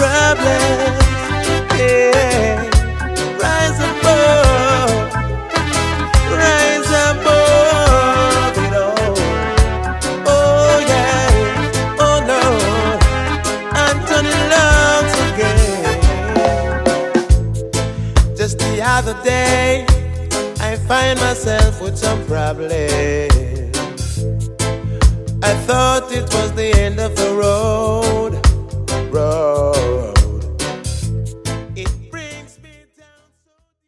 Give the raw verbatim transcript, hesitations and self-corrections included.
problems. Yeah. Rise above, rise above it all. Oh yeah, oh Lord, I'm turning lungs again. Just the other day, I find myself with some problems. I thought it was the end of the road.